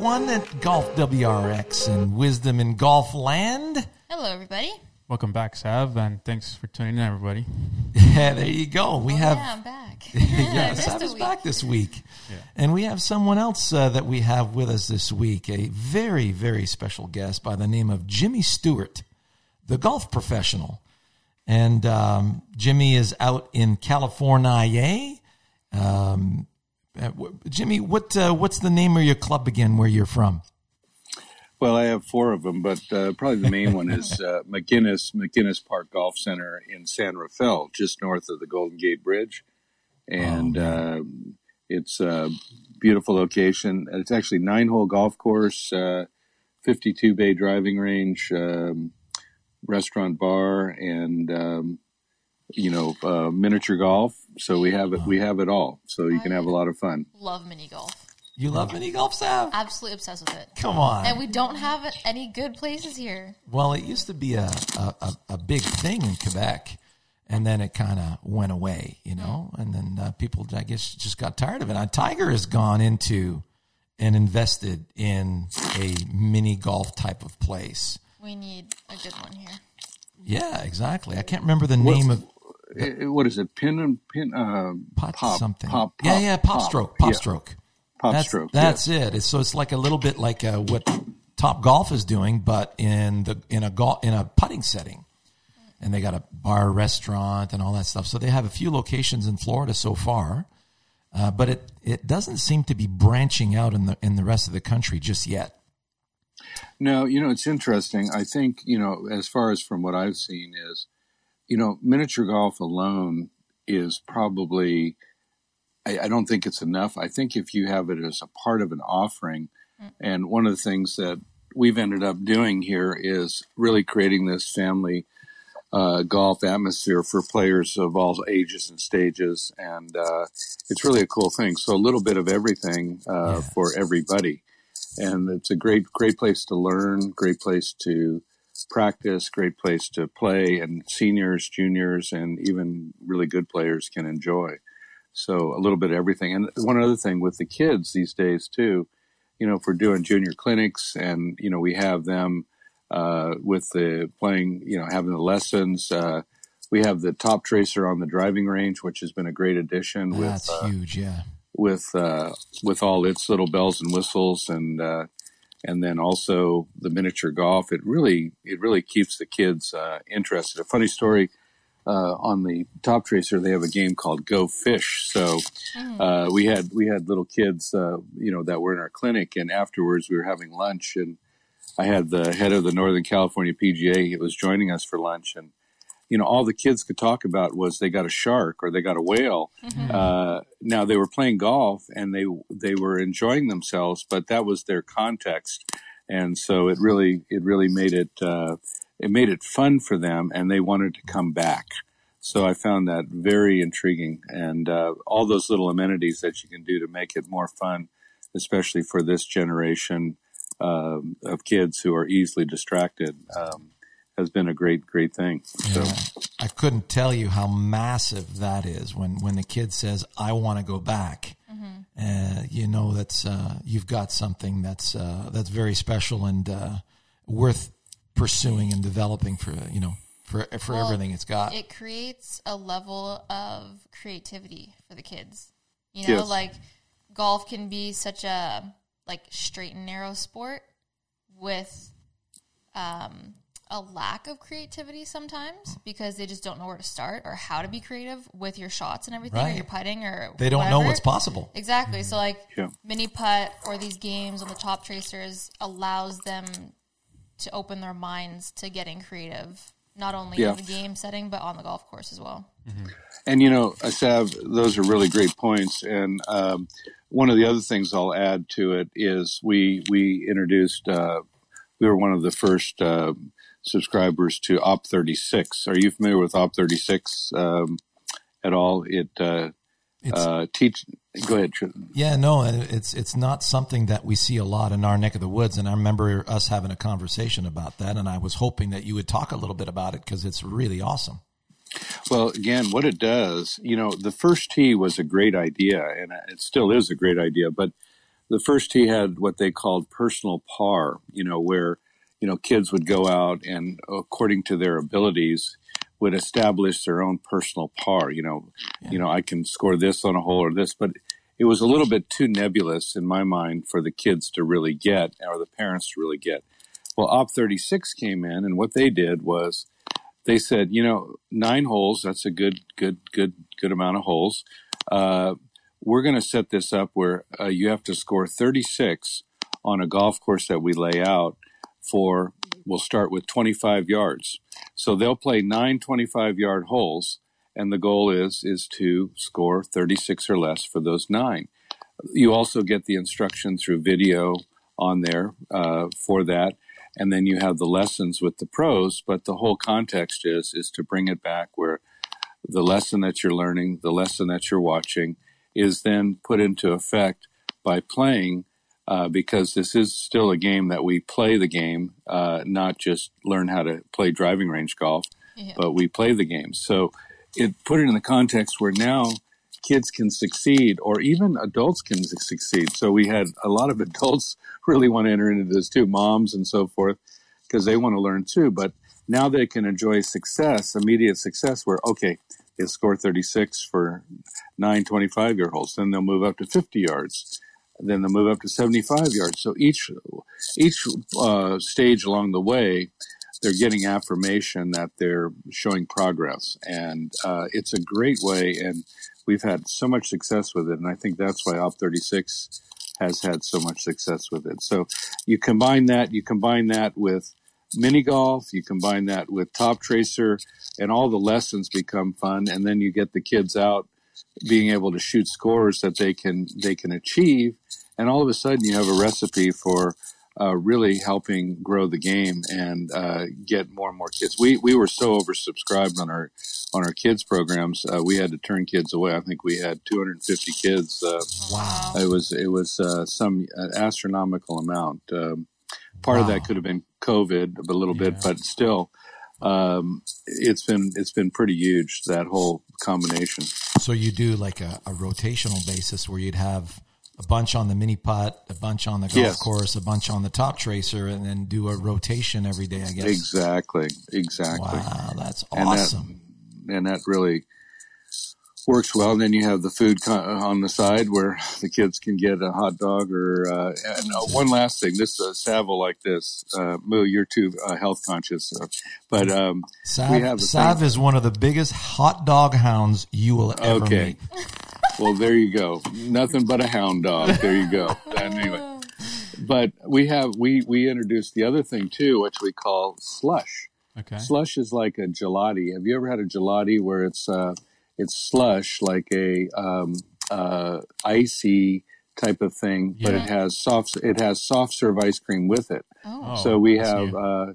everyone at Golf WRX and Wisdom in Golf Land. Hello, everybody. Welcome back, Sav, and thanks for tuning in, everybody. Yeah, there you go. I'm back. Yeah, Sav is back this week. Yeah. And we have someone else that we have with us this week, a very, very special guest by the name of Jimmy Stewart, the golf professional. And Jimmy is out in California. Jimmy, what's the name of your club again where you're from? Well, I have four of them, but probably the main one is McGinnis Park Golf Center in San Rafael, just north of the Golden Gate Bridge. And it's a beautiful location. It's actually 9-hole golf course, 52-bay driving range, restaurant bar, and miniature golf. So we have it. We have it all. So you can have a lot of fun. Love mini golf. You love mini golf, Sav? Absolutely obsessed with it. Come on. And we don't have any good places here. Well, it used to be a big thing in Quebec, and then it kind of went away, and then people, I guess, just got tired of it. Tiger has gone into and invested in a mini golf type of place. We need a good one here. Yeah, exactly. I can't remember the name of... What is it? Pop something. Pop stroke. Yeah. Stroke. That's it. It's like a little bit like what Top Golf is doing, but in a putting setting, and they got a bar, restaurant, and all that stuff. So they have a few locations in Florida so far, but it doesn't seem to be branching out in the rest of the country just yet. No, it's interesting. I think as far as from what I've seen is, miniature golf alone is probably. I don't think it's enough. I think if you have it as a part of an offering, and one of the things that we've ended up doing here is really creating this family golf atmosphere for players of all ages and stages, and it's really a cool thing. So a little bit of everything for everybody, and it's a great place to learn, great place to practice, great place to play, and seniors, juniors, and even really good players can enjoy. So a little bit of everything. And one other thing with the kids these days too, if we're doing junior clinics and, we have them with the playing, having the lessons. We have the Top Tracer on the driving range, which has been a great addition. That's huge, yeah. With all its little bells and whistles and then also the miniature golf. It really keeps the kids interested. A funny story. On the Top Tracer, they have a game called Go Fish. So we had little kids, that were in our clinic, and afterwards we were having lunch, and I had the head of the Northern California PGA. He was joining us for lunch, and all the kids could talk about was they got a shark or they got a whale. Mm-hmm. Now they were playing golf and they were enjoying themselves, but that was their context, and so it really made it. It made it fun for them, and they wanted to come back. So I found that very intriguing, and all those little amenities that you can do to make it more fun, especially for this generation of kids who are easily distracted, has been a great thing. Yeah. So I couldn't tell you how massive that is when the kid says, "I want to go back." Mm-hmm. That's you've got something that's very special and worth pursuing and developing for everything it's got. It creates a level of creativity for the kids. Yes. Like golf can be such a straight and narrow sport with a lack of creativity sometimes because they just don't know where to start or how to be creative with your shots and everything, right. Or your putting or they don't whatever. know what's possible. Exactly. So mini putt or these games on the Top Tracers allows them to open their minds to getting creative, not only in the game setting, but on the golf course as well. Mm-hmm. And, Sav, those are really great points. And one of the other things I'll add to it is we introduced, we were one of the first subscribers to Op36. Are you familiar with Op36 at all? Go ahead. Yeah, no, it's not something that we see a lot in our neck of the woods, and I remember us having a conversation about that, and I was hoping that you would talk a little bit about it because it's really awesome. Well, again, what it does, the first tee was a great idea, and it still is a great idea, but the first tee had what they called personal par, where, kids would go out and according to their abilities would establish their own personal par. I can score this on a hole or this, but it was a little bit too nebulous in my mind for the kids to really get, or the parents to really get. Well, Op36 came in, and what they did was they said, 9 holes, that's a good amount of holes. We're going to set this up where you have to score 36 on a golf course that we lay out we'll start with 25 yards. So they'll play 9 25-yard holes, and the goal is to score 36 or less for those 9. You also get the instruction through video on there for that, and then you have the lessons with the pros, but the whole context is to bring it back where the lesson that you're learning, the lesson that you're watching, is then put into effect by playing, because this is still a game that we play the game, not just learn how to play driving range golf, but we play the game. So it put it in the context where now kids can succeed, or even adults can succeed. So we had a lot of adults really want to enter into this too, moms and so forth, because they want to learn too. But now they can enjoy success, immediate success, where, okay, they score 36 for 9 25-yard holes. Then they'll move up to 50 yards. Then they'll move up to 75 yards. So each stage along the way, they're getting affirmation that they're showing progress. And it's a great way, and we've had so much success with it. And I think that's why Op36 has had so much success with it. So you combine that with mini golf, you combine that with Top Tracer, and all the lessons become fun. And then you get the kids out being able to shoot scores that they can achieve. And all of a sudden you have a recipe for really helping grow the game and get more and more kids. We were so oversubscribed on our kids programs, we had to turn kids away. I think we had 250 kids. Wow! It was some astronomical amount. Part of that could have been COVID a little bit, but still, it's been pretty huge, that whole combination. So you do like a rotational basis where you'd have a bunch on the mini putt, a bunch on the golf course, a bunch on the Top Tracer, and then do a rotation every day, I guess. Exactly. Wow, that's awesome. And that really works well. And then you have the food on the side where the kids can get a hot dog or and one last thing. This Sav will like this. Moo, you're too health conscious, but Sav is one of the biggest hot dog hounds you will ever meet. Well, there you go. Nothing but a hound dog. There you go. Anyway, but we introduced the other thing too, which we call slush. Okay. Slush is like a gelati. Have you ever had a gelati where it's slush, like a icy type of thing, but it has soft serve ice cream with it. So we have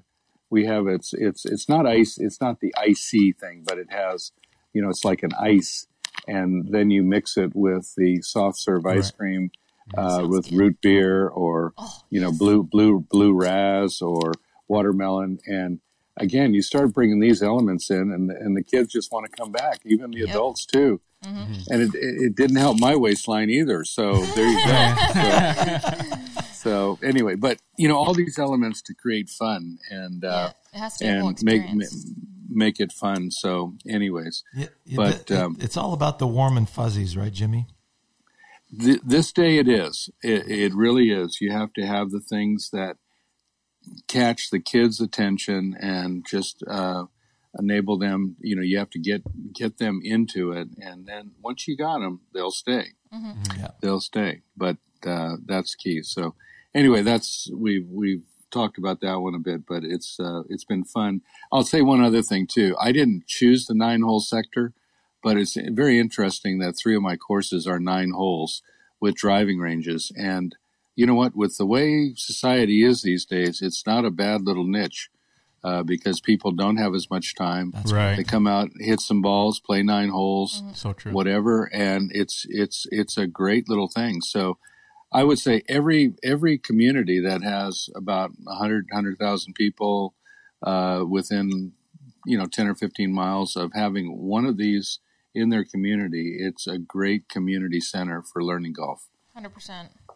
it's not ice. It's not the icy thing, but it has, it's like an ice. And then you mix it with the soft serve ice cream, with root beer or, blue raz or watermelon. And again, you start bringing these elements in and the kids just want to come back, even the adults too. Mm-hmm. And it didn't help my waistline either. So there you go. So anyway, but all these elements to create fun and, it has to be a whole experience. Make it fun. So anyways, but it's all about the warm and fuzzies, right, Jimmy? This day it is. It really is. You have to have the things that catch the kids' attention and just enable them. You have to get them into it, and then once you got them, they'll stay. Mm-hmm. Yeah. They'll stay. But that's key. So anyway, we've talked about that one a bit, but it's been fun. I'll say one other thing too. I didn't choose the 9-hole sector, but it's very interesting that 3 of my courses are 9 holes with driving ranges. And you know what? With the way society is these days, it's not a bad little niche because people don't have as much time. That's right. They come out, hit some balls, play 9 holes, so true. Whatever, and it's a great little thing. So I would say every community that has about 100,000 people within 10 or 15 miles of having one of these in their community, it's a great community center for learning golf. 100%.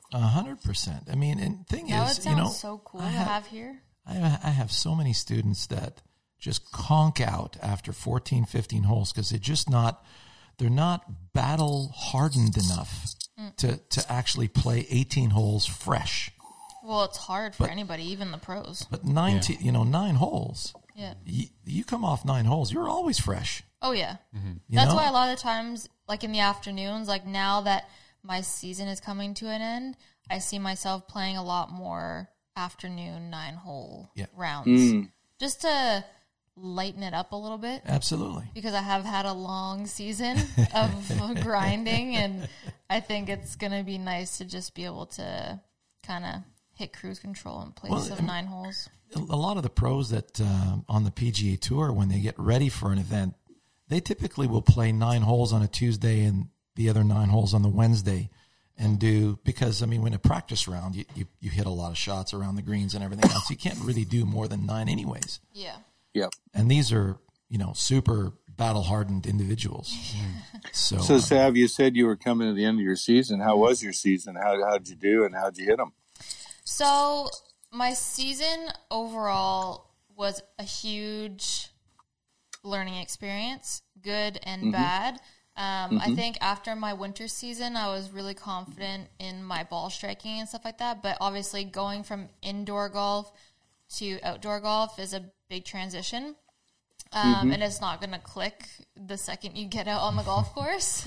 100%. I mean, and thing That is, would sound so cool to have here. I have so many students that just conk out after 14, 15 holes because they're not battle hardened enough to actually play 18 holes fresh. Well, it's hard for anybody, even the pros. But 9 holes. Yeah. You come off 9 holes, you're always fresh. Oh, yeah. You That's know? why a lot of the times, like in the afternoons, like now that my season is coming to an end, I see myself playing a lot more afternoon 9-hole rounds. Just to lighten it up a little bit. Absolutely. Because I have had a long season of grinding, and I think it's going to be nice to just be able to kind of hit cruise control in place of 9 holes. A lot of the pros that on the PGA Tour, when they get ready for an event, they typically will play 9 holes on a Tuesday and the other 9 holes on the Wednesday, and because I mean, when a practice round, you hit a lot of shots around the greens and everything else. You can't really do more than 9 anyways. Yeah. Yep. And these are, super battle hardened individuals. So Sav, you said you were coming to the end of your season. How was your season? How'd you do, and how'd you hit them? So my season overall was a huge learning experience, good and bad. I think after my winter season, I was really confident in my ball striking and stuff like that. But obviously going from indoor golf to outdoor golf is a big transition. And it's not going to click the second you get out on the golf course.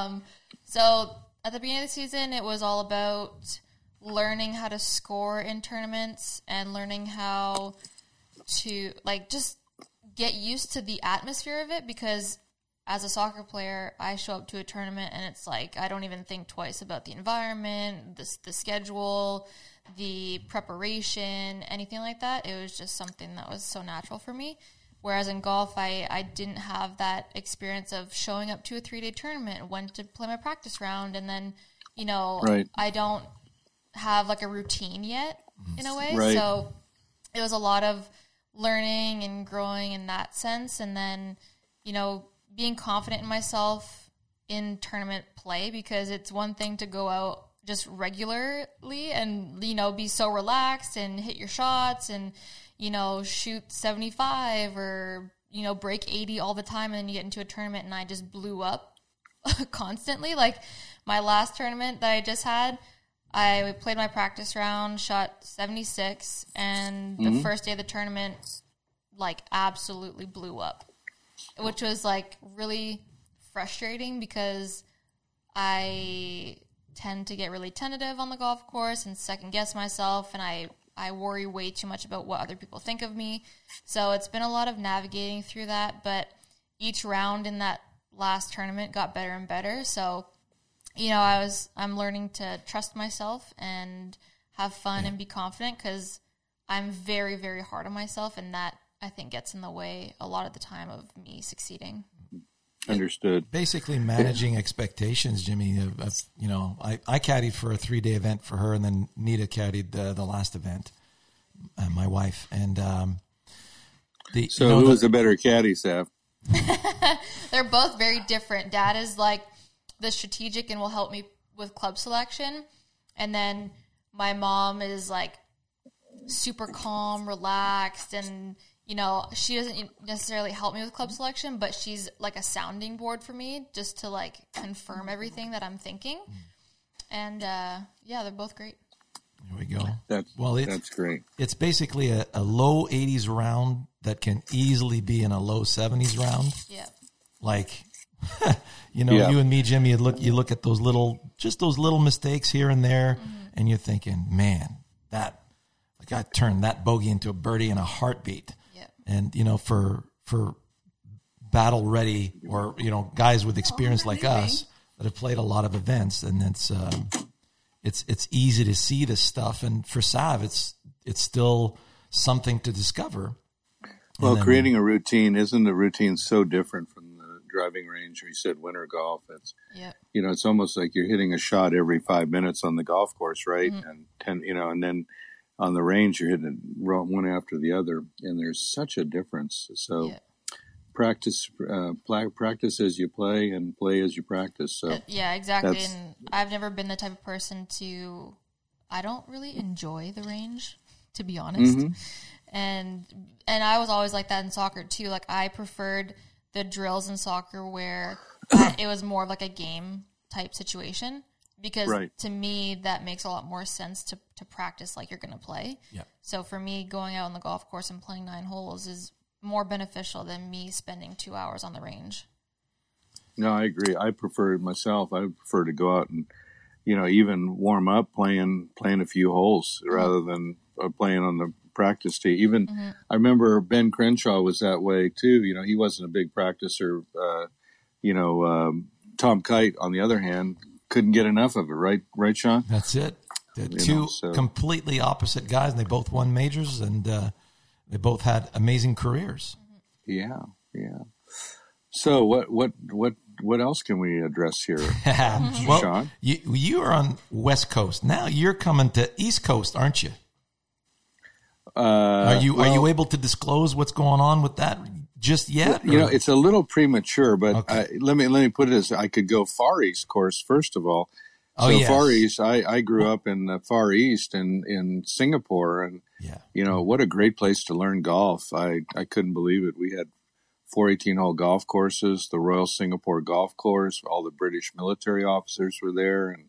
So at the beginning of the season, it was all about learning how to score in tournaments and learning how to just get used to the atmosphere of it, because as a soccer player, I show up to a tournament and it's like I don't even think twice about the environment, the schedule, the preparation, anything like that. It was just something that was so natural for me. Whereas in golf, I didn't have that experience of showing up to a 3-day tournament, went to play my practice round, and then, Right. I don't have like a routine yet in a way. Right. So it was a lot of learning and growing in that sense. And then, being confident in myself in tournament play, because it's one thing to go out just regularly and, be so relaxed and hit your shots and, shoot 75 or, break 80 all the time. And then you get into a tournament and I just blew up constantly. Like my last tournament that I just had, I played my practice round, shot 76, and the first day of the tournament, absolutely blew up, which was, really frustrating because I tend to get really tentative on the golf course and second-guess myself, and I worry way too much about what other people think of me. So it's been a lot of navigating through that, but each round in that last tournament got better and better. So I'm learning to trust myself and have fun and be confident, because I'm very, very hard on myself, and that I think gets in the way a lot of the time of me succeeding. Understood. Basically managing expectations, Jimmy. I caddied for a 3-day event for her, and then Nita caddied the last event, my wife. And who was a better caddy, Sav? They're both very different. Dad is the strategic and will help me with club selection. And then my mom is super calm, relaxed, and, she doesn't necessarily help me with club selection, but she's a sounding board for me just to confirm everything that I'm thinking. And they're both great. There we go. That's great. It's basically a low 80s round that can easily be in a low 70s round. Yeah. You and me, Jimmy, you look at those little mistakes here and there, and you're thinking, man, I turned that bogey into a birdie in a heartbeat. Yep. And for battle ready or guys with experience like us that have played a lot of events, and it's easy to see this stuff. And for Sav, it's still something to discover. Well, creating a routine, isn't the routine so different from the driving range? You said winter golf. It's almost like you're hitting a shot every 5 minutes on the golf course, right? And 10, and then on the range you're hitting one after the other, and there's such a difference. So practice as you play and play as you practice. So yeah, exactly. And I've never been the type of person to I don't really enjoy the range, to be honest. And I was always like that in soccer too. Like I preferred the drills in soccer where it was more of like a game type situation, because to me that makes a lot more sense to practice like you're going to play. Yeah. So for me, going out on the golf course and playing 9 holes is more beneficial than me spending 2 hours on the range. No, I agree. I prefer myself. I prefer to go out and, even warm up playing a few holes rather than playing on the practice tee. Even I remember Ben Crenshaw was that way too. He wasn't a big practicer. Tom Kite, on the other hand, couldn't get enough of it. Right, Sean? That's it. Two completely opposite guys, and they both won majors, and they both had amazing careers. Yeah. So what else can we address here, well, Sean? You are on West Coast. Now you're coming to East Coast, aren't you? Are you able to disclose what's going on with that just yet? It's a little premature, but let me put it as I could go Far East course first of all. Far East, I grew up in the Far East in Singapore, and what a great place to learn golf. I couldn't believe it. We had 4 18-hole golf courses, the Royal Singapore Golf Course. All the British military officers were there, and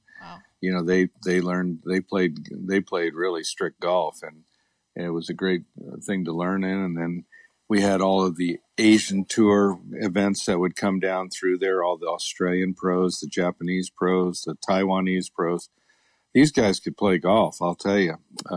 they played really strict golf, and it was a great thing to learn in. And then we had all of the Asian tour events that would come down through there, all the Australian pros, the Japanese pros, the Taiwanese pros. These guys could play golf, I'll tell you.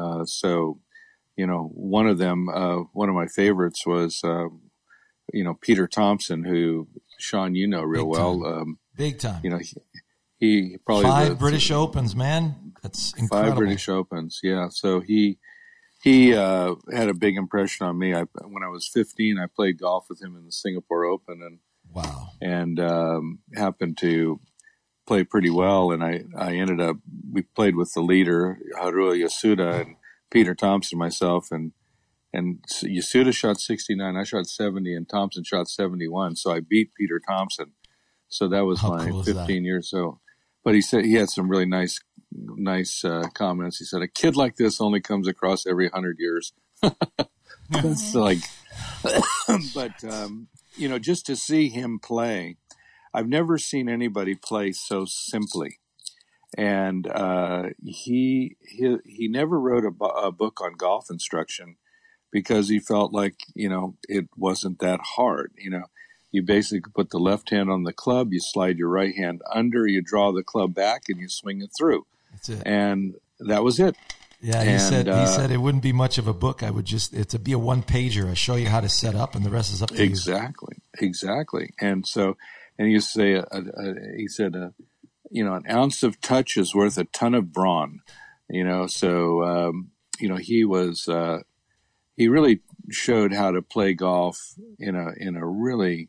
One of them, one of my favorites was, Peter Thompson, who, Sean, real well. Big time. He probably 5 British Opens, man. That's incredible. 5 British Opens, yeah. So he had a big impression on me. When I was 15, I played golf with him in the Singapore Open, and happened to play pretty well. And we played with the leader, Haruo Yasuda, and Peter Thompson, myself, and Yasuda shot 69, I shot 70, and Thompson shot 71. So I beat Peter Thompson. So that was my 15 years. So, but he said he had some really nice comments. He said, a kid like this only comes across every 100 years. That's like, but, just to see him play, I've never seen anybody play so simply. And he never wrote a book on golf instruction because he felt like, it wasn't that hard. You basically put the left hand on the club, you slide your right hand under, you draw the club back, and you swing it through. That's it. And that was it. Yeah, he said it wouldn't be much of a book. It'd be a 1-pager. I show you how to set up, and the rest is up to you. Exactly. And so, and he said, an ounce of touch is worth a ton of brawn. So he was. He really showed how to play golf in a really.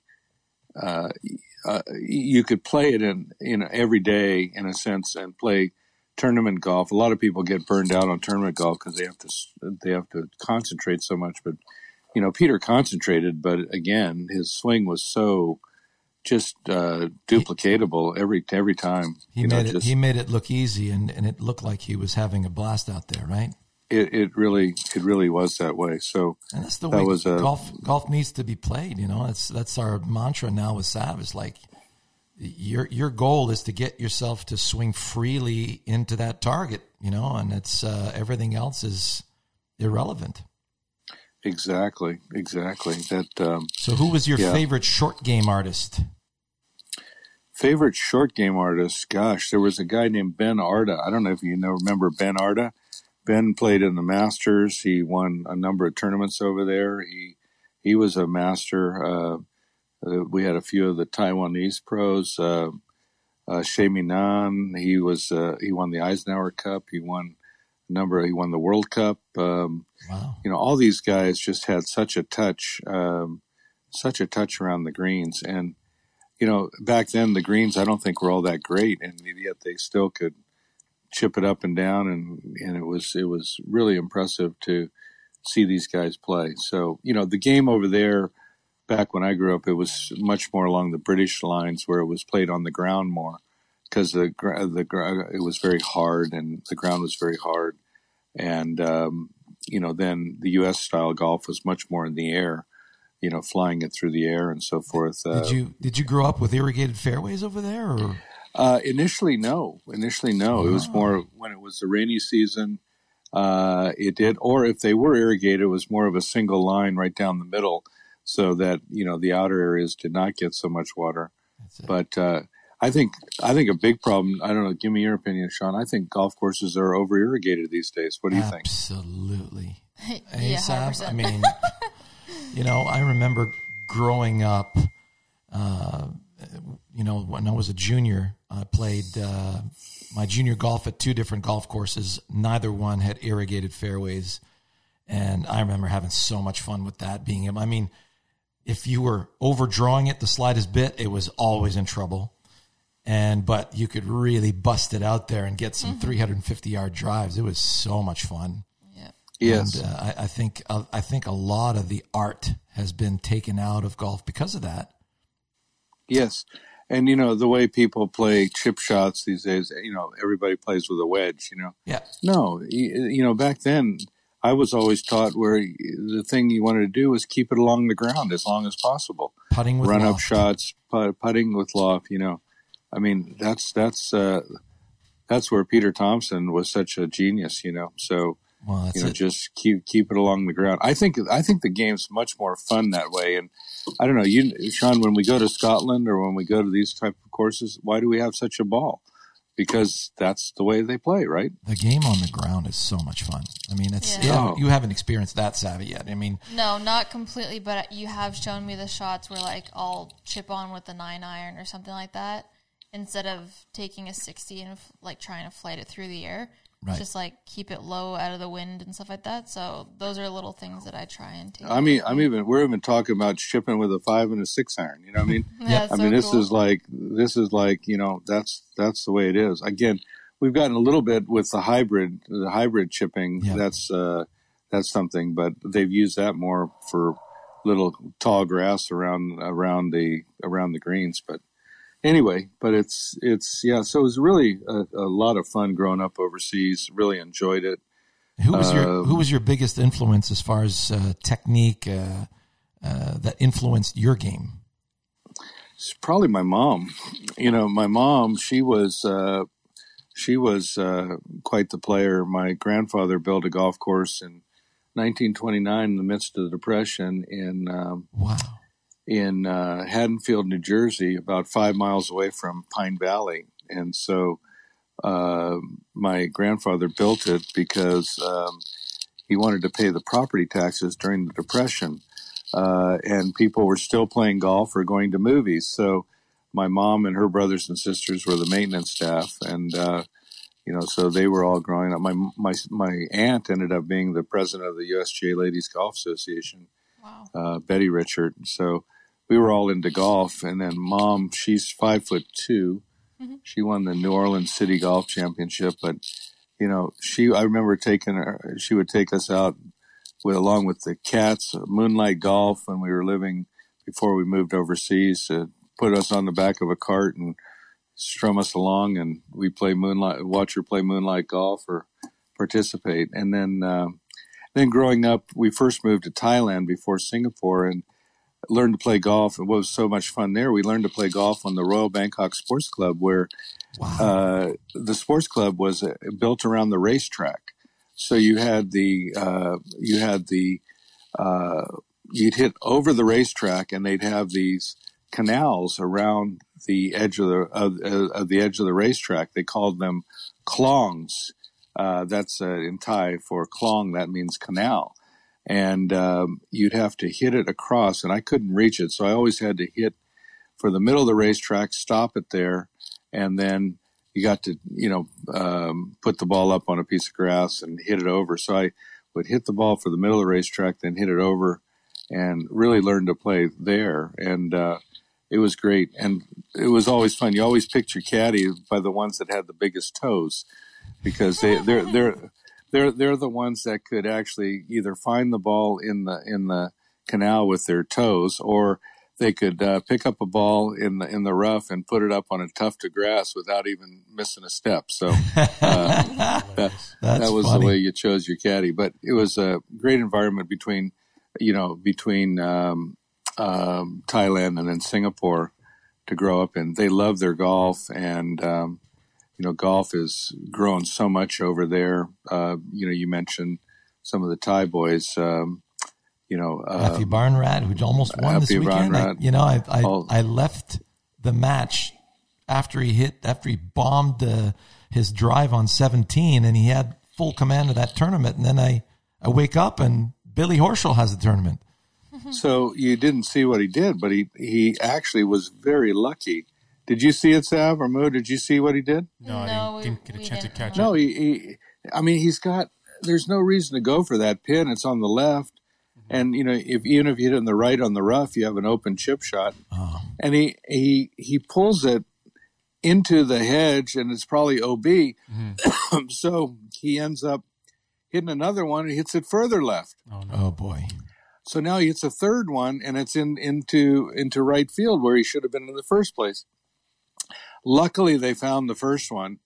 You could play it in every day in a sense and play tournament golf. A lot of people get burned out on tournament golf because they have to concentrate so much. But Peter concentrated, but again, his swing was so just duplicatable every time. He made it look easy, and it looked like he was having a blast out there, right? It really was that way. So and that's the way golf needs to be played. That's our mantra now with Sav. Is like your goal is to get yourself to swing freely into that target. And it's everything else is irrelevant. Exactly. That. So, who was your favorite short game artist? Favorite short game artist? Gosh, there was a guy named Ben Arda. I don't know if you remember Ben Arda. Ben played in the Masters. He won a number of tournaments over there. He was a master. We had a few of the Taiwanese pros. Shea Minan. He won the Eisenhower Cup. He won the World Cup. Wow. All these guys just had such a touch around the greens. And back then the greens I don't think were all that great, and yet they still could chip it up and down, and it was really impressive to see these guys play. So, the game over there, back when I grew up, it was much more along the British lines where it was played on the ground more. because it was very hard and the ground was very hard. And, then the U.S. style golf was much more in the air, flying it through the air and so forth. Did you grow up with irrigated fairways over there? Or? Initially, no. It was more when it was the rainy season. It did, or if they were irrigated, it was more of a single line right down the middle, so that the outer areas did not get so much water. But I think a big problem. I don't know. Give me your opinion, Sean. I think golf courses are over irrigated these days. What do you think? Absolutely. Yeah, 100%. I mean, I remember growing up. When I was a junior, I played my junior golf at two different golf courses. Neither one had irrigated fairways. And I remember having so much fun with that. If you were overdrawing it the slightest bit, it was always in trouble. But you could really bust it out there and get some 350-yard drives. It was so much fun. Yeah. Yes. And I think a lot of the art has been taken out of golf because of that. Yes. And, the way people play chip shots these days, everybody plays with a wedge, Yeah. No, back then I was always taught where the thing you wanted to do was keep it along the ground as long as possible. Putting with Run-up loft. shots, putting with loft, that's where Peter Thompson was such a genius, So, Well, that's it. just keep it along the ground. I think the game's much more fun that way. And I don't know, Sean, when we go to Scotland or when we go to these type of courses, why do we have such a ball? Because that's the way they play, right? The game on the ground is so much fun. You haven't experienced that savvy yet. No, not completely, but you have shown me the shots where I'll chip on with the 9-iron or something like that instead of taking a 60 and trying to flight it through the air. Right. Just keep it low out of the wind and stuff like that. So those are little things that I try and take. We're even talking about chipping with a 5 and a 6 iron. You know what I mean? Yeah, this is like that's the way it is. Again, we've gotten a little bit with the hybrid chipping. Yeah. That's something, but they've used that more for little tall grass around the greens. But anyway, it's So it was really a lot of fun growing up overseas. Really enjoyed it. Who was your biggest influence as far as technique that influenced your game? It's probably my mom. My mom, she was quite the player. My grandfather built a golf course in 1929 in the midst of the Depression in Haddonfield, New Jersey, about 5 miles away from Pine Valley. And so my grandfather built it because he wanted to pay the property taxes during the Depression. And people were still playing golf or going to movies. So my mom and her brothers and sisters were the maintenance staff. And, so they were all growing up. My aunt ended up being the president of the USGA Ladies Golf Association, Wow. Betty Richard. So we were all into golf. And then Mom, she's 5'2". Mm-hmm. She won the New Orleans City Golf Championship. But, I remember taking her, she would take us out along with the cats, moonlight golf when we were living before we moved overseas, to put us on the back of a cart and strum us along, and we watch her play moonlight golf or participate. And then growing up, we first moved to Thailand before Singapore and learned to play golf. It was so much fun there. We learned to play golf on the Royal Bangkok Sports Club, where the sports club was built around the racetrack. So you'd hit over the racetrack, and they'd have these canals around the edge of the racetrack. They called them klongs. That's in Thai for klong. That means canal. And you'd have to hit it across, and I couldn't reach it, so I always had to hit for the middle of the racetrack, stop it there, and then you got to, put the ball up on a piece of grass and hit it over. So I would hit the ball for the middle of the racetrack, then hit it over, and really learned to play there. And it was great. And it was always fun. You always picked your caddy by the ones that had the biggest toes, because they're the ones that could actually either find the ball in the canal with their toes, or they could pick up a ball in the rough and put it up on a tuft of grass without even missing a step. So that was funny. the way you chose your caddy. But it was a great environment between Thailand and then Singapore to grow up in. They love their golf, and golf has grown so much over there. You mentioned some of the Thai boys. Happy Barnrat, who almost won this Happy weekend. Barnrat. I left the match after he bombed his drive on 17, and he had full command of that tournament. And then I wake up and Billy Horschel has the tournament. So you didn't see what he did, but he actually was very lucky. Did you see it, Sav or Mo? Did you see what he did? No, I didn't get a chance to catch No, it. he's got. There's no reason to go for that pin. It's on the left. And even if you hit it on the right on the rough, you have an open chip shot. Oh. And he pulls it into the hedge, and it's probably OB. Mm-hmm. So he ends up hitting another one and hits it further left. Oh, no. Oh boy! So now he hits a third one, and it's into right field where he should have been in the first place. Luckily, they found the first one,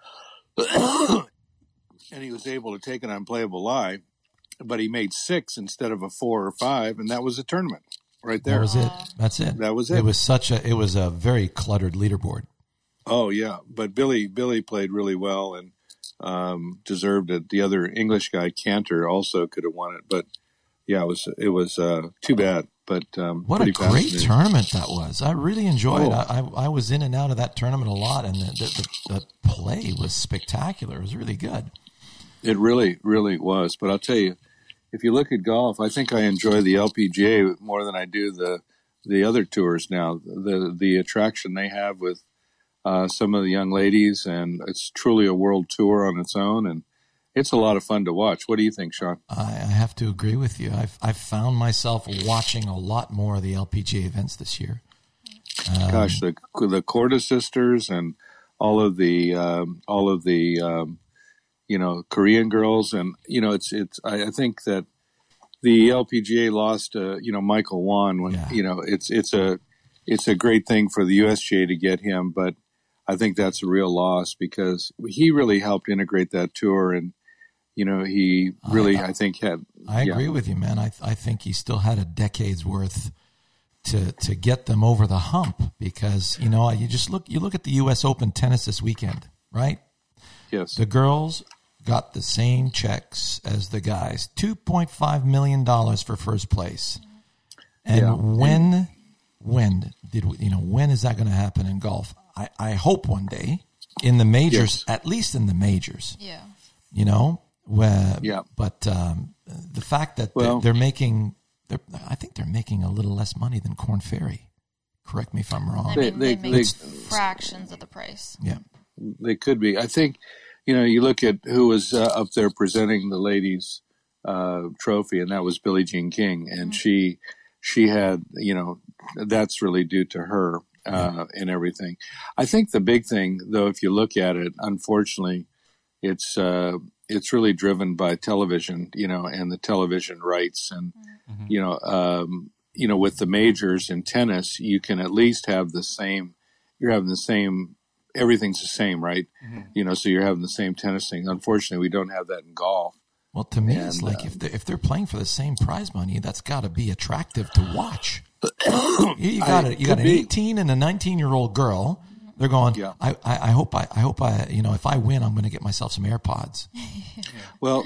and he was able to take an unplayable lie. But he made 6 instead of a 4 or 5, and that was a tournament right there. That was it. That's it. That was it. It was a very cluttered leaderboard. Oh yeah, but Billy played really well and deserved it. The other English guy, Cantor, also could have won it, but yeah, it was too bad. But what a great tournament that was! I really enjoyed it. I was in and out of that tournament a lot, and the play was spectacular. It was really good. It really, really was. But I'll tell you, if you look at golf, I think I enjoy the LPGA more than I do the other tours now. The attraction they have with some of the young ladies, and it's truly a world tour on its own, and it's a lot of fun to watch. What do you think, Sean? I have to agree with you. I've found myself watching a lot more of the LPGA events this year. Gosh, the Korda sisters and all of the Korean girls, and I think that the LPGA lost Michael Wan when it's a great thing for the USGA to get him, but I think that's a real loss because he really helped integrate that tour, and he really I think had. I agree with you, man. I think he still had a decade's worth to get them over the hump because you look at the U.S. Open tennis this weekend, right? Yes, the girls got the same checks as the guys, $2.5 million for first place. And when is that going to happen in golf? I hope one day in the majors, at least in the majors. Yeah. But the fact that they're making, I think they're making a little less money than Korn Ferry. Correct me if I'm wrong. They make fractions of the price. Yeah. They could be. I think, you look at who was up there presenting the ladies' trophy, and that was Billie Jean King, and she had, that's really due to her and everything. I think the big thing, though, if you look at it, unfortunately, it's really driven by television, and the television rights, and with the majors in tennis, you can at least have the same. You're having the same. Everything's the same, right? Mm-hmm. So you're having the same tennis thing. Unfortunately, we don't have that in golf. Well, to me, it's like if they're playing for the same prize money, that's got to be attractive to watch. you got an 18 and a 19-year-old girl. They're going. Yeah. I hope if I win, I'm going to get myself some AirPods. Well,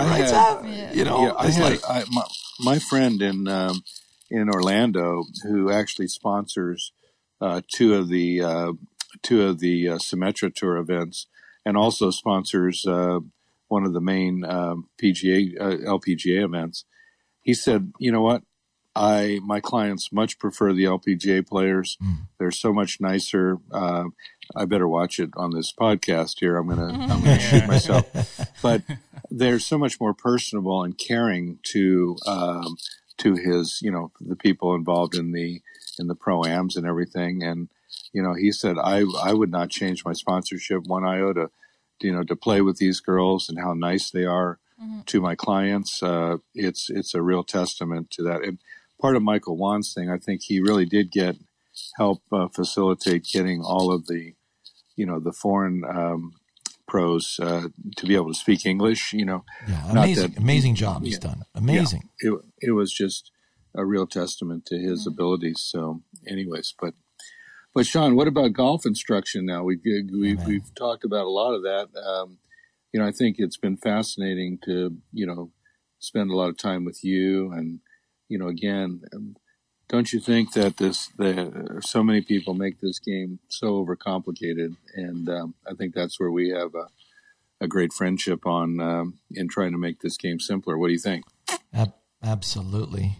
my friend in Orlando who actually sponsors two of the Symetra Tour events, and also sponsors one of the main LPGA events. He said, "You know what? My clients much prefer the LPGA players. They're so much nicer. I better watch it on this podcast here. I'm gonna shoot myself, but they're so much more personable and caring to his the people involved in the pro-ams and everything." And he said, I would not change my sponsorship one iota, to play with these girls and how nice they are to my clients. It's a real testament to that. And part of Michael Wan's thing. I think he really did help facilitate getting all of the, the foreign pros to be able to speak English. Yeah, amazing job he's done. Amazing. Yeah, it was just a real testament to his abilities. So, anyways, but Sean, what about golf instruction now? We've talked about a lot of that. I think it's been fascinating to spend a lot of time with you, and again, don't you think that so many people make this game so overcomplicated? And I think that's where we have a great friendship on in trying to make this game simpler. What do you think? Absolutely.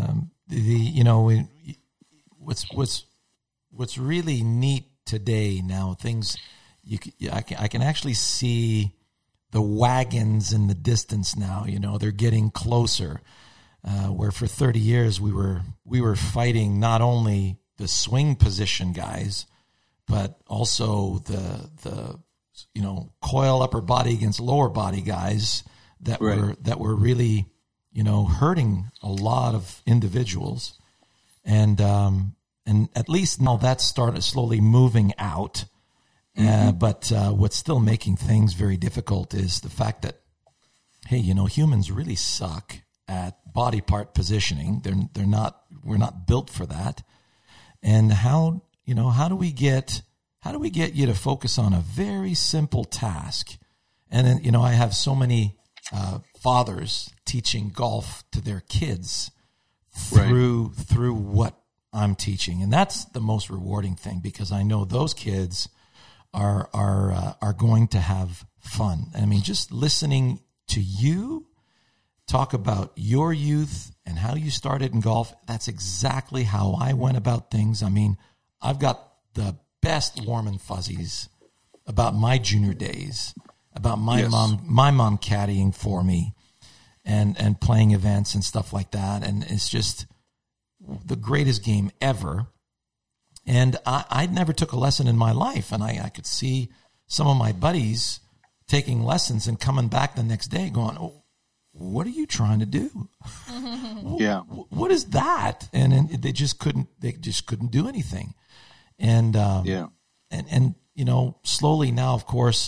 What's really neat today now, I can actually see the wagons in the distance now. They're getting closer. Where for 30 years we were fighting not only the swing position guys, but also the coil upper body against lower body guys that were really hurting a lot of individuals, and at least now that's started slowly moving out. But what's still making things very difficult is the fact that, hey, humans really suck at body part positioning. We're not built for that. And how do we get you to focus on a very simple task? And then, I have so many fathers teaching golf to their kids through what I'm teaching. And that's the most rewarding thing, because I know those kids are going to have fun. I mean, just listening to you talk about your youth and how you started in golf, that's exactly how I went about things. I mean, I've got the best warm and fuzzies about my junior days, about my mom caddying for me and playing events and stuff like that. And it's just the greatest game ever. And I never took a lesson in my life. And I could see some of my buddies taking lessons and coming back the next day going, "Oh, what are you trying to do? Yeah. What is that?" And they just couldn't do anything. And, and slowly now, of course,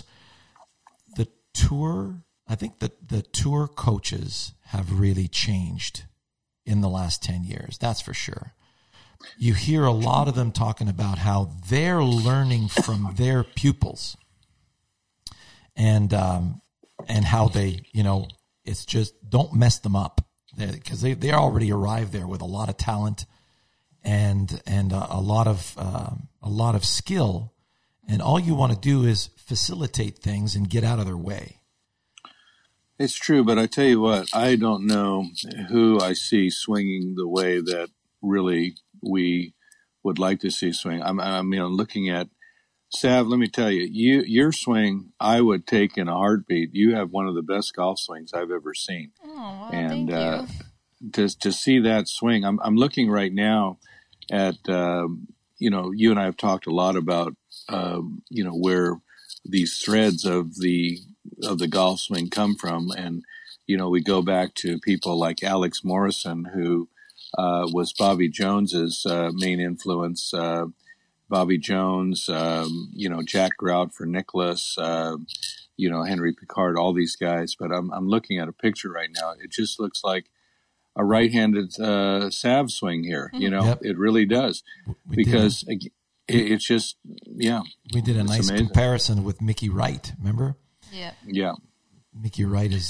I think that the tour coaches have really changed in the last 10 years. That's for sure. You hear a lot of them talking about how they're learning from their pupils and how they, it's just don't mess them up, because they already arrived there with a lot of talent and a lot of skill, and all you want to do is facilitate things and get out of their way. It's true, but I tell you what, I don't know who I see swinging the way that really we would like to see swing. I'm looking at Sav. Let me tell you, your swing I would take in a heartbeat. You have one of the best golf swings I've ever seen. Oh, and thank you. To see that swing, I'm looking right now at you and I have talked a lot about where these threads of the golf swing come from, and we go back to people like Alex Morrison, who was Bobby Jones's main influence. Bobby Jones, Jack Grout for Nicklaus, Henry Picard, all these guys. But I'm looking at a picture right now. It just looks like a right-handed Sav swing here. Yep. It really does, because it's just We did a nice amazing comparison with Mickey Wright. Remember? Yeah. Mickey Wright is,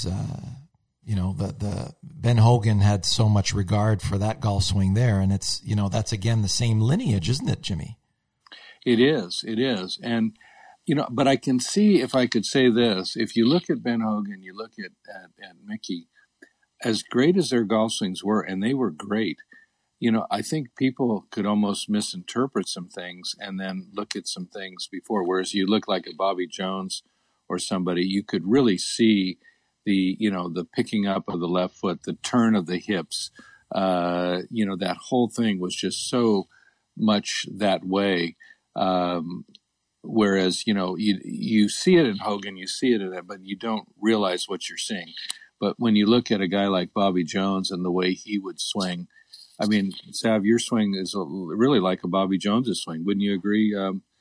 the Ben Hogan had so much regard for that golf swing there, and it's that's again the same lineage, isn't it, Jimmy? It is. And, but I can see, if I could say this, if you look at Ben Hogan, you look at Mickey, as great as their golf swings were, and they were great, I think people could almost misinterpret some things and then look at some things before, whereas you look like a Bobby Jones or somebody, you could really see the picking up of the left foot, the turn of the hips, that whole thing was just so much that way. Whereas, you see it in Hogan, you see it in that, but you don't realize what you're seeing. But when you look at a guy like Bobby Jones and the way he would swing, I mean, Sav, your swing is really like a Bobby Jones's swing. Wouldn't you agree,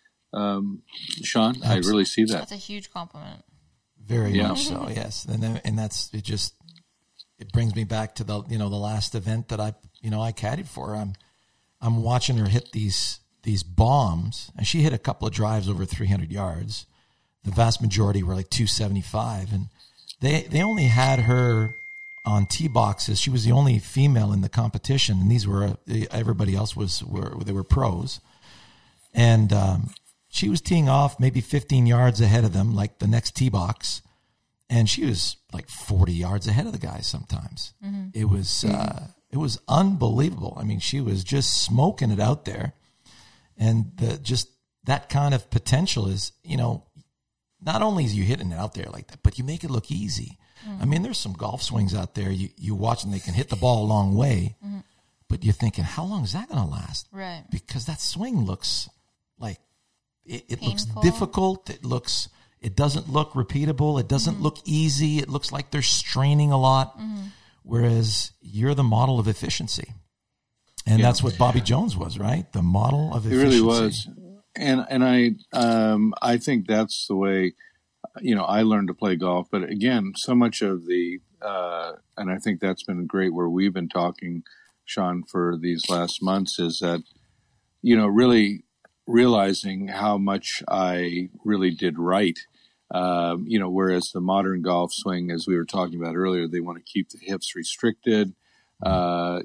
Sean? I really see that. That's a huge compliment. Very much so, yes. And that's it. Just it brings me back to the the last event that I caddied for. I'm watching her hit these bombs, and she hit a couple of drives over 300 yards. The vast majority were like 275, and they only had her on tee boxes. She was the only female in the competition, and these were everybody else were pros. And she was teeing off maybe 15 yards ahead of them, like the next tee box, and she was like 40 yards ahead of the guys sometimes. Mm-hmm. It was unbelievable. I mean, she was just smoking it out there, and just that kind of potential is, not only is you hitting it out there like that, but you make it look easy. Mm-hmm. I mean, there's some golf swings out there you watch and they can hit the ball a long way, mm-hmm. but you're thinking, how long is that going to last? Right. Because that swing looks like it looks difficult. It doesn't look repeatable. It doesn't mm-hmm. look easy. It looks like they're straining a lot, mm-hmm. whereas you're the model of efficiency. And that's what Bobby Jones was, right? The model of efficiency. It really was. And I think that's the way, I learned to play golf. But again, so much of and I think that's been great where we've been talking, Sean, for these last months is that, really realizing how much I really did right. Whereas the modern golf swing, as we were talking about earlier, they want to keep the hips restricted. If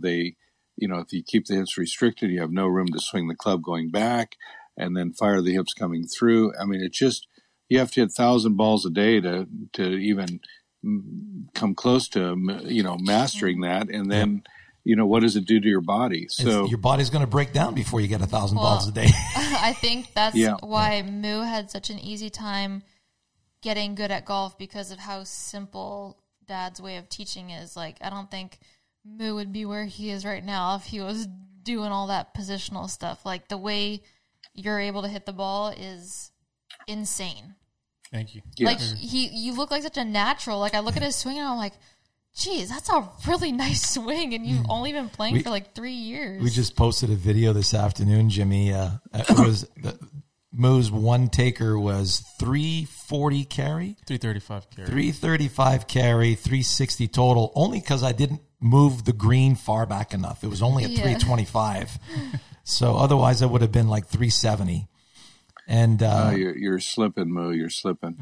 you keep the hips restricted, you have no room to swing the club going back and then fire the hips coming through. I mean, you have to hit 1,000 balls a day to even come close to, mastering that. And then, what does it do to your body? So your body's going to break down before you get 1,000 balls a day. I think that's why Moo had such an easy time getting good at golf, because of how simple Dad's way of teaching is. Like, I don't think Moo would be where he is right now if he was doing all that positional stuff. Like, the way you're able to hit the ball is insane. Thank you. Yeah. Like, you look like such a natural. Like, I look at his swing and I'm like, geez, that's a really nice swing, and you've only been playing for like 3 years. We just posted a video this afternoon, Jimmy. It was Moo's one taker was 340 carry, 335 carry, 335 carry, 360 total. Only because I didn't move the green far back enough. It was only at 325, so otherwise I would have been like 370. And you're slipping, Moo. You're slipping.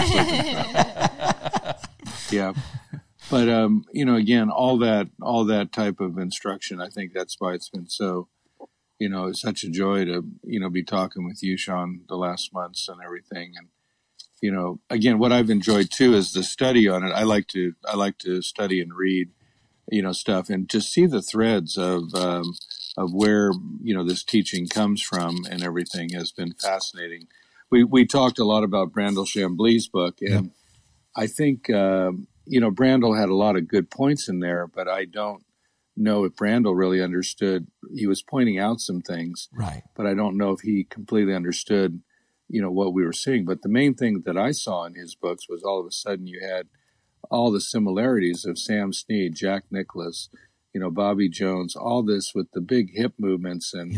Yeah. But, again, all that type of instruction, I think that's why it's been so, such a joy to, be talking with you, Sean, the last months and everything. And, again, what I've enjoyed too is the study on it. I like to study and read, stuff and just see the threads of where, this teaching comes from and everything has been fascinating. We talked a lot about Brandel Chambly's book, and I think, Brandel had a lot of good points in there, but I don't know if Brandel really understood. He was pointing out some things, right? But I don't know if he completely understood, what we were seeing. But the main thing that I saw in his books was all of a sudden you had all the similarities of Sam Snead, Jack Nicklaus, Bobby Jones, all this with the big hip movements and,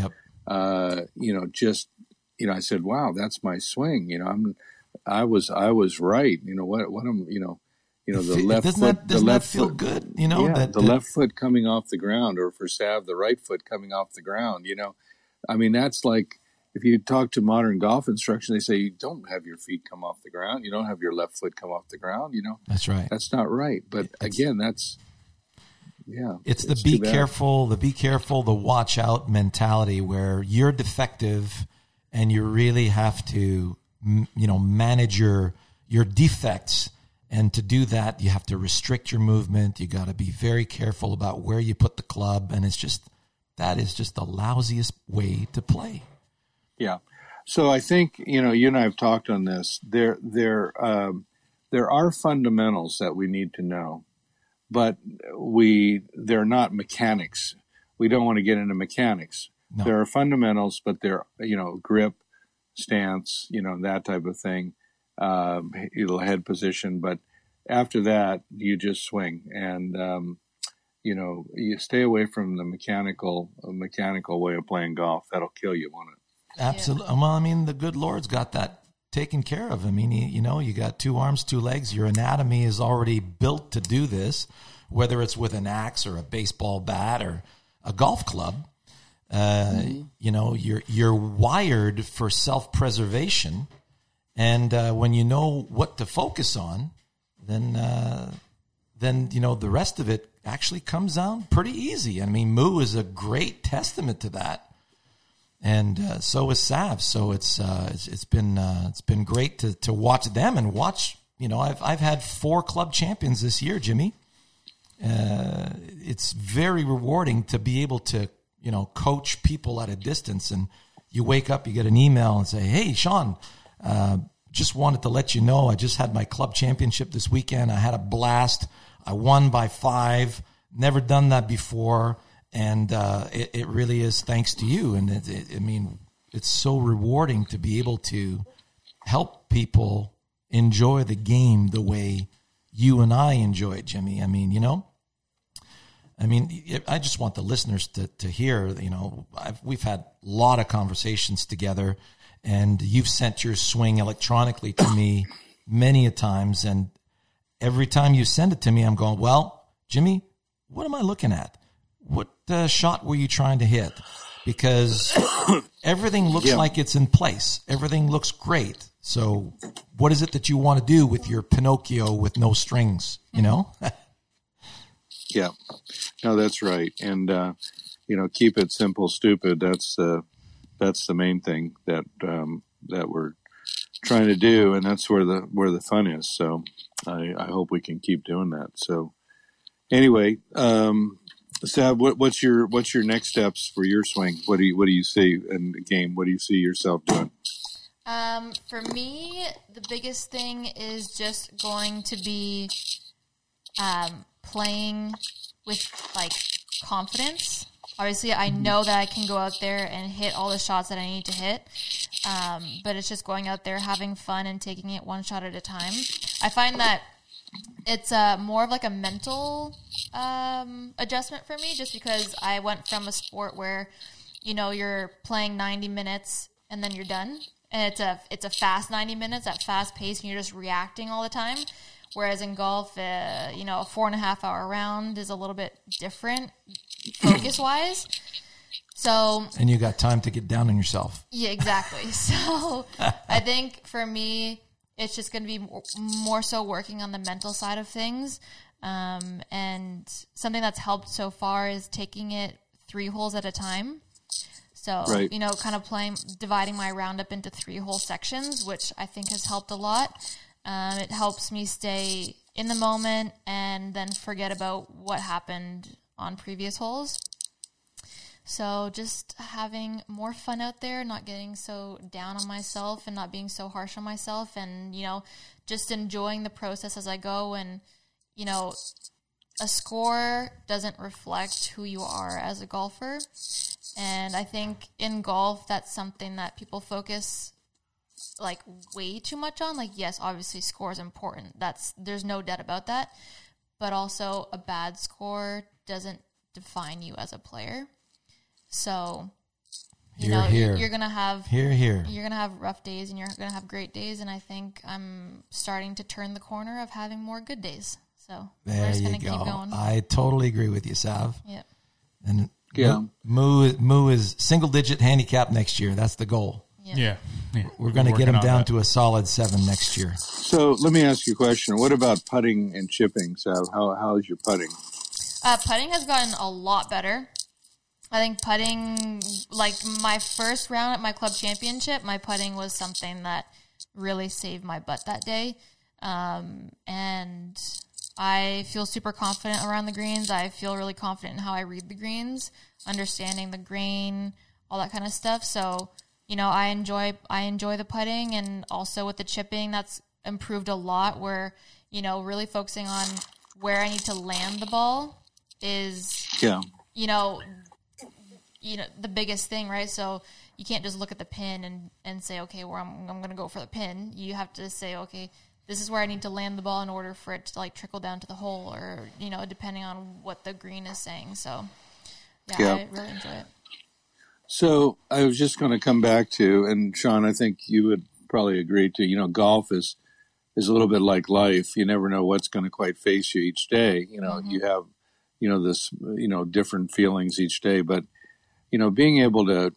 I said, wow, that's my swing. I was right. What I'm, the left foot. Doesn't that feel good? The left foot coming off the ground, or for Sav, the right foot coming off the ground. I mean, that's like if you talk to modern golf instruction, they say you don't have your feet come off the ground. You don't have your left foot come off the ground. That's right. That's not right. But again, it's the be careful, the watch out mentality where you're defective, and you really have to, manage your defects. And to do that, you have to restrict your movement. You got to be very careful about where you put the club. And that is just the lousiest way to play. Yeah. So I think, you and I have talked on this. There are fundamentals that we need to know, but they're not mechanics. We don't want to get into mechanics. No. There are fundamentals, but they're, grip, stance, that type of thing. Head position, but after that you just swing. And you stay away from the mechanical way of playing golf. That'll kill you, won't it? Absolutely. Well, I mean, the good Lord's got that taken care of. I mean, you got 2 arms, 2 legs. Your anatomy is already built to do this, whether it's with an axe or a baseball bat or a golf club. You're wired for self-preservation. And when you know what to focus on, then the rest of it actually comes down pretty easy. I mean, Moo is a great testament to that, and so is Sav. So it's been great to watch them and watch. I've had 4 club champions this year, Jimmy. It's very rewarding to be able to coach people at a distance, and you wake up, you get an email and say, "Hey, Sean. Just wanted to let you know I just had my club championship this weekend. I had a blast. I won by 5. Never done that before, and it really is thanks to you." And it's so rewarding to be able to help people enjoy the game the way you and I enjoy it, Jimmy. I just want the listeners to hear. We've had a lot of conversations together. And you've sent your swing electronically to me many a times. And every time you send it to me, I'm going, well, Jimmy, what am I looking at? What shot were you trying to hit? Because everything looks like it's in place. Everything looks great. So what is it that you want to do with your Pinocchio with no strings, Yeah. No, that's right. And, keep it simple, stupid. That's the main thing that we're trying to do, and that's where the fun is. So I hope we can keep doing that. So anyway, Sav, what's your next steps for your swing? What do you see in the game? What do you see yourself doing? For me, the biggest thing is just going to be playing with confidence. Obviously, I know that I can go out there and hit all the shots that I need to hit, but it's just going out there, having fun, and taking it one shot at a time. I find that it's more of a mental adjustment for me, just because I went from a sport where, you're playing 90 minutes and then you're done, and it's a fast 90 minutes at fast pace, and you're just reacting all the time. Whereas in golf, a 4.5 hour round is a little bit different focus-wise. So, and you got time to get down on yourself. Yeah, exactly. So I think for me, it's just going to be more so working on the mental side of things. And something that's helped so far is taking it 3 holes at a time. So, right. Kind of dividing my round up into 3-hole sections, which I think has helped a lot. It helps me stay in the moment and then forget about what happened on previous holes. So just having more fun out there, not getting so down on myself and not being so harsh on myself, and, just enjoying the process as I go. And, a score doesn't reflect who you are as a golfer. And I think in golf, that's something that people focus way too much on. Yes, obviously score is important. There's no doubt about that. But also a bad score doesn't define you as a player. So, you're going to have you're going to have rough days and you're going to have great days. And I think I'm starting to turn the corner of having more good days. So there we're just you going to keep go. going. I totally agree with you, Sav. Yep. And Yeah. Moo is single-digit handicap next year. That's the goal. Yeah. We're going to get him down to a solid 7 next year. So let me ask you a question. What about putting and chipping, Sav? How is your putting? Putting has gotten a lot better. I think putting, my first round at my club championship, my putting was something that really saved my butt that day. And I feel super confident around the greens. I feel really confident in how I read the greens, understanding the grain, all that kind of stuff. So, I enjoy the putting, and also with the chipping, that's improved a lot, where, really focusing on where I need to land the ball is, the biggest thing, right? So you can't just look at the pin and say, okay, I'm going to go for the pin. You have to say, okay, this is where I need to land the ball in order for it to like trickle down to the hole, or depending on what the green is saying. So yeah. I really enjoy it. So I was just going to come back to, and Sean, I think you would probably agree to, golf is a little bit like life. You never know what's going to quite face you each day. You have, this, different feelings each day, but, being able to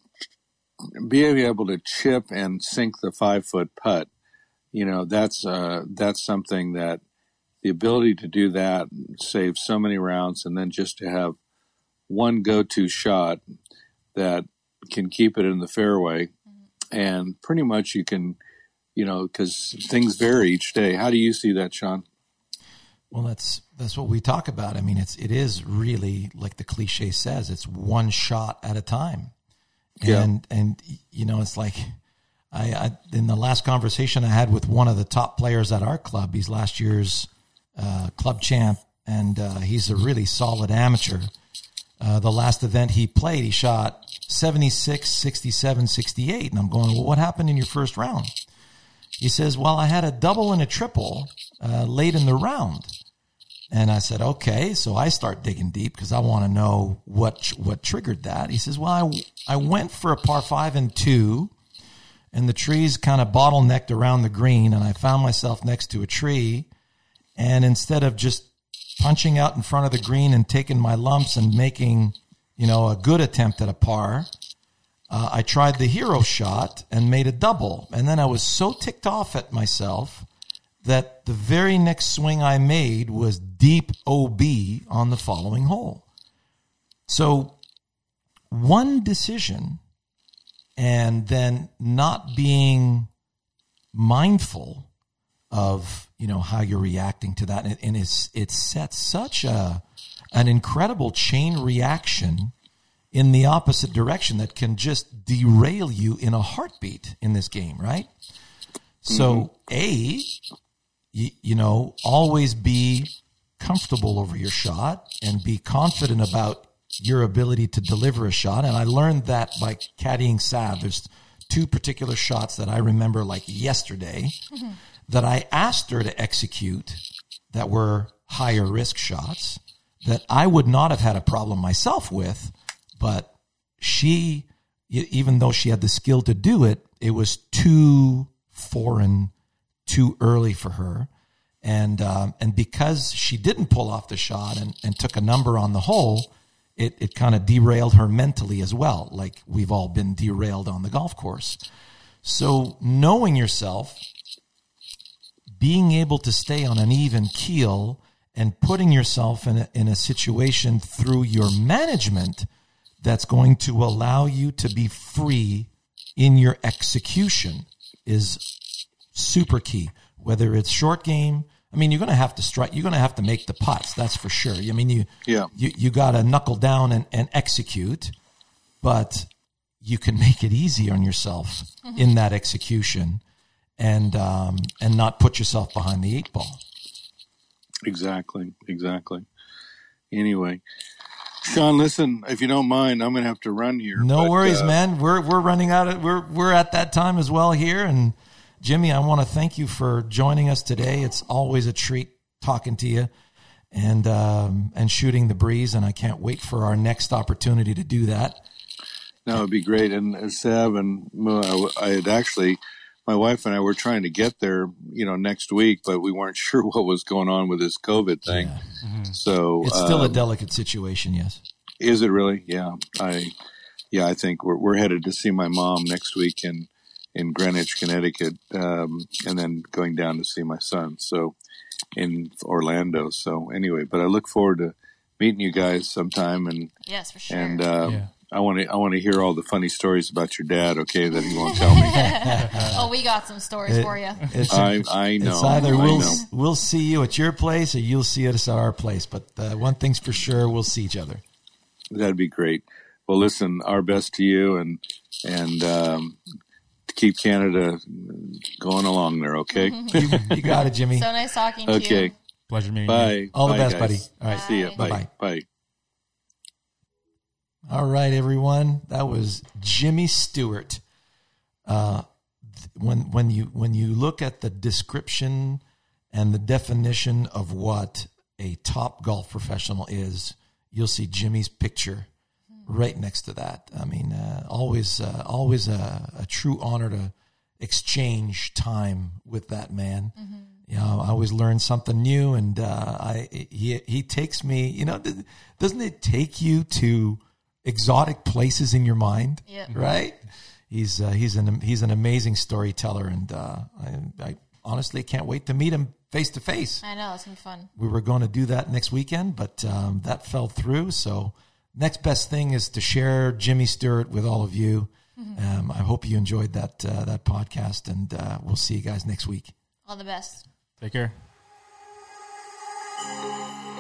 chip and sink the 5-foot putt, that's something that the ability to do that saves so many rounds. And then just to have one go-to shot that can keep it in the fairway, and pretty much you can, because things vary each day. How do you see that, Sean? Well, that's what we talk about. I mean, it is really like the cliche says, it's one shot at a time. And it's like I in the last conversation I had with one of the top players at our club, he's last year's club champ, and he's a really solid amateur. The last event he played, he shot 76, 67, 68. And I'm going, well, what happened in your first round? He says, well, I had a double and a triple late in the round. And I said, okay. So I start digging deep because I want to know what triggered that. He says, well, I went for a par 5 and 2, and the trees kind of bottlenecked around the green, and I found myself next to a tree. And instead of just punching out in front of the green and taking my lumps and making, a good attempt at a par, I tried the hero shot and made a double. And then I was so ticked off at myself that the very next swing I made was deep OB on the following hole. So one decision, and then not being mindful of, how you're reacting to that. And it sets such an incredible chain reaction in the opposite direction that can just derail you in a heartbeat in this game, right? So always be comfortable over your shot and be confident about your ability to deliver a shot. And I learned that by caddying Sav. There's two particular shots that I remember like yesterday that I asked her to execute that were higher risk shots that I would not have had a problem myself with, but she, even though she had the skill to do it, it was too foreign, too early for her. And because she didn't pull off the shot and took a number on the hole, it kind of derailed her mentally as well, like we've all been derailed on the golf course. So knowing yourself, being able to stay on an even keel and putting yourself in a situation through your management that's going to allow you to be free in your execution is super key. Whether it's short game, I mean, you're going to have to strike. You're going to have to make the putts. That's for sure. I mean, you got to knuckle down and execute, but you can make it easy on yourself in that execution, and not put yourself behind the 8 ball. Exactly. Anyway, Sean, listen, if you don't mind, I'm going to have to run here. No worries, man. We're running out of we're at that time as well here, and Jimmy, I want to thank you for joining us today. It's always a treat talking to you and shooting the breeze, and I can't wait for our next opportunity to do that. No, it'd be great. And Sav and I had actually, my wife and I were trying to get there, next week, but we weren't sure what was going on with this COVID thing. Yeah. Mm-hmm. So it's still a delicate situation. Yes. Is it really? Yeah. I think we're headed to see my mom next week in Greenwich, Connecticut, and then going down to see my son. So in Orlando. So anyway, but I look forward to meeting you guys sometime. And yes, for sure. And I want to hear all the funny stories about your dad. Okay, that he won't tell me. Oh, we got some stories for you. I know. It's either we'll see you at your place or you'll see us at our place. But one thing's for sure, we'll see each other. That'd be great. Well, listen, our best to you, and to keep Canada going along there. Okay. You got it, Jimmy. So nice talking to you. Okay. Pleasure meeting you. Bye. All the Bye, best, guys. buddy. All right. See you. Bye. Bye. All right, everyone. That was Jimmy Stewart. When you look at the description and the definition of what a top golf professional is, you'll see Jimmy's picture right next to that. I mean, always a true honor to exchange time with that man. You know, I always learn something new, and he takes me. You know, doesn't it take you to exotic places in your mind? Yeah. Right. He's an amazing storyteller, and I honestly can't wait to meet him face to face. I know, it's gonna be fun. We were going to do that next weekend, but that fell through. So next best thing is to share Jimmy Stewart with all of you. I hope you enjoyed that podcast, and we'll see you guys next week. All the best. Take care.